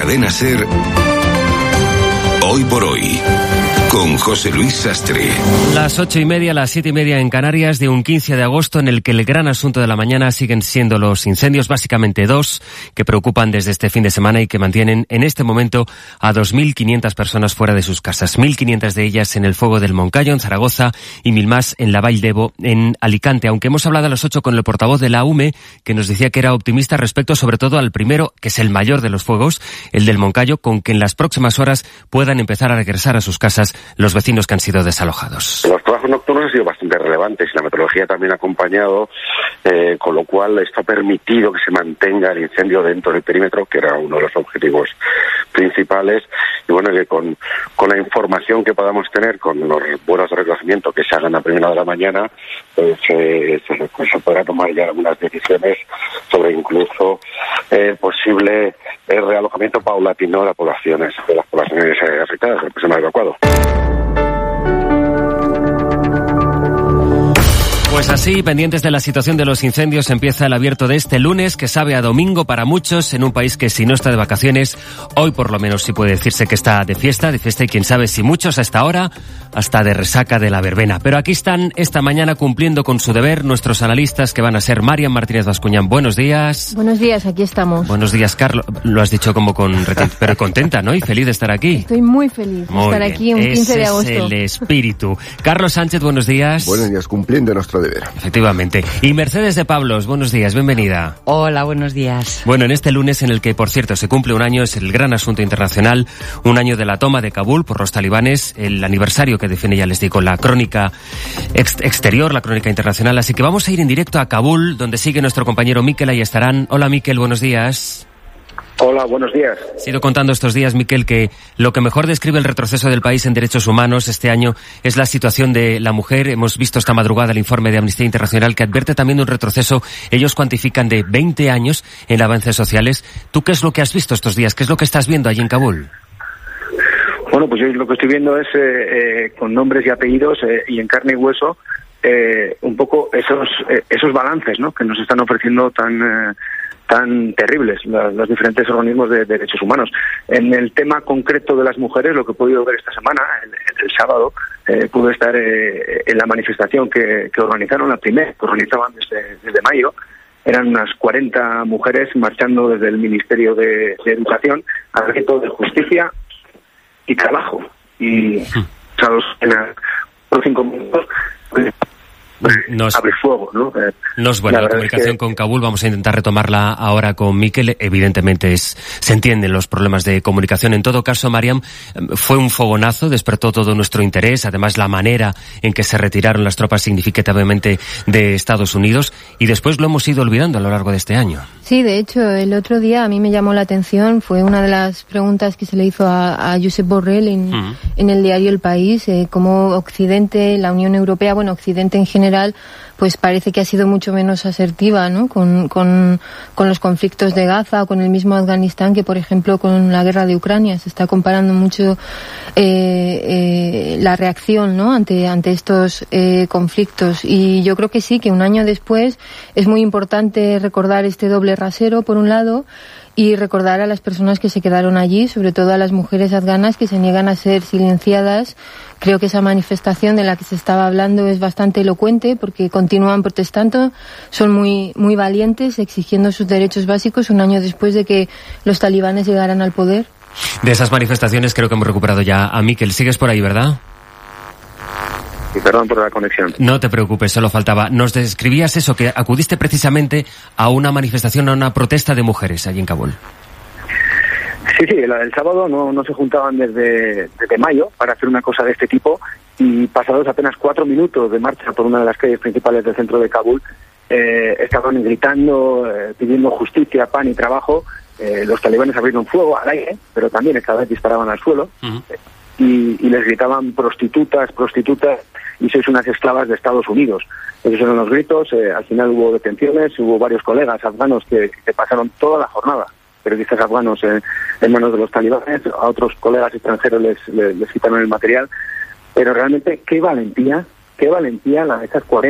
Cadena SER, Hoy por Hoy, con José Luis Sastre. Las 8:30, las 7:30 en Canarias, de un 15 de agosto en el que el gran asunto de la mañana siguen siendo los incendios, básicamente dos, que preocupan desde este fin de semana y que mantienen en este momento a 2.500 personas fuera de sus casas. 1.500 de ellas en el fuego del Moncayo, en Zaragoza, y 1.000 más en la Vall d'Ebo, en Alicante. Aunque hemos hablado a las 8 con el portavoz de la UME, que nos decía que era optimista respecto sobre todo al primero, que es el mayor de los fuegos, el del Moncayo, con que en las próximas horas puedan empezar a regresar a sus casas los vecinos que han sido desalojados. Los trabajos nocturnos han sido bastante relevantes y la meteorología también ha acompañado, con lo cual esto ha permitido que se mantenga el incendio dentro del perímetro, que era uno de los objetivos principales. Y bueno, que con la información que podamos tener, con los vuelos de reconocimiento que se hagan a primera de la mañana, pues se podrá tomar ya algunas decisiones sobre incluso posible realojamiento paulatino de las poblaciones afectadas, el personal evacuado. Pues así, pendientes de la situación de los incendios, empieza el abierto de este lunes, que sabe a domingo para muchos, en un país que si no está de vacaciones, hoy por lo menos sí puede decirse que está de fiesta y quién sabe si muchos hasta ahora, hasta de resaca de la verbena. Pero aquí están esta mañana cumpliendo con su deber nuestros analistas, que van a ser Marian Martínez Bascuñán. Buenos días. Buenos días, aquí estamos. Buenos días, Carlos. Lo has dicho como pero contenta, ¿no? Y feliz de estar aquí. Estoy muy feliz de estar aquí un 15 de agosto. Ese es el espíritu. Carlos Sánchez, buenos días. Buenos días, cumpliendo nuestro deber. Efectivamente. Y Mercedes de Pablos, buenos días, bienvenida. Hola, buenos días. Bueno, en este lunes en el que, por cierto, se cumple un año, es el gran asunto internacional, un año de la toma de Kabul por los talibanes, el aniversario que define, ya les digo, la crónica exterior, la crónica internacional. Así que vamos a ir en directo a Kabul, donde sigue nuestro compañero Miquel Ayestarán. Hola, Miquel, buenos días. Hola, buenos días. He ido contando estos días, Miquel, que lo que mejor describe el retroceso del país en derechos humanos este año es la situación de la mujer. Hemos visto esta madrugada el informe de Amnistía Internacional que advierte también de un retroceso. Ellos cuantifican de 20 años en avances sociales. ¿Tú qué es lo que has visto estos días? ¿Qué es lo que estás viendo allí en Kabul? Bueno, pues yo lo que estoy viendo es, con nombres y apellidos y en carne y hueso, un poco esos balances, ¿no?, que nos están ofreciendo tan terribles los diferentes organismos de derechos humanos. En el tema concreto de las mujeres, lo que he podido ver esta semana, el sábado, pude estar en la manifestación que organizaron, la primera que organizaban desde mayo. Eran unas 40 mujeres marchando desde el Ministerio de Educación al reto de justicia y trabajo. Y pasados por 5 minutos abre fuego, ¿no? No es buena la comunicación con Kabul. Vamos a intentar retomarla ahora con Miquel. Evidentemente se entienden los problemas de comunicación. En todo caso, Mariam, fue un fogonazo, despertó todo nuestro interés. Además, la manera en que se retiraron las tropas significativamente de Estados Unidos, y después lo hemos ido olvidando a lo largo de este año. Sí, de hecho, el otro día a mí me llamó la atención, fue una de las preguntas que se le hizo a Josep Borrell en el diario El País, cómo Occidente, la Unión Europea, bueno, Occidente en general, pues parece que ha sido mucho menos asertiva, ¿no?, con los conflictos de Gaza o con el mismo Afganistán que, por ejemplo, con la guerra de Ucrania. Se está comparando mucho la reacción, ¿no?, ante estos conflictos. Y yo creo que sí, que un año después es muy importante recordar este doble rasero, por un lado, y recordar a las personas que se quedaron allí, sobre todo a las mujeres afganas que se niegan a ser silenciadas. Creo que esa manifestación de la que se estaba hablando es bastante elocuente, porque continúan protestando, son muy valientes, exigiendo sus derechos básicos un año después de que los talibanes llegaran al poder. De esas manifestaciones creo que hemos recuperado ya a Miquel. ¿Sigues por ahí, verdad? Y perdón por la conexión. No te preocupes, solo faltaba. Nos describías eso, que acudiste precisamente a una manifestación, a una protesta de mujeres allí en Kabul. Sí, el sábado no se juntaban desde mayo para hacer una cosa de este tipo, y pasados apenas 4 minutos de marcha por una de las calles principales del centro de Kabul, estaban gritando, pidiendo justicia, pan y trabajo. Los talibanes abrieron fuego al aire, pero también esta vez disparaban al suelo. Y les gritaban prostitutas, y sois unas esclavas de Estados Unidos. Esos eran los gritos. Al final hubo detenciones, hubo varios colegas afganos que pasaron toda la jornada, periodistas afganos, en manos de los talibanes. A otros colegas extranjeros les quitaron el material. Pero realmente qué valentía la de esas 40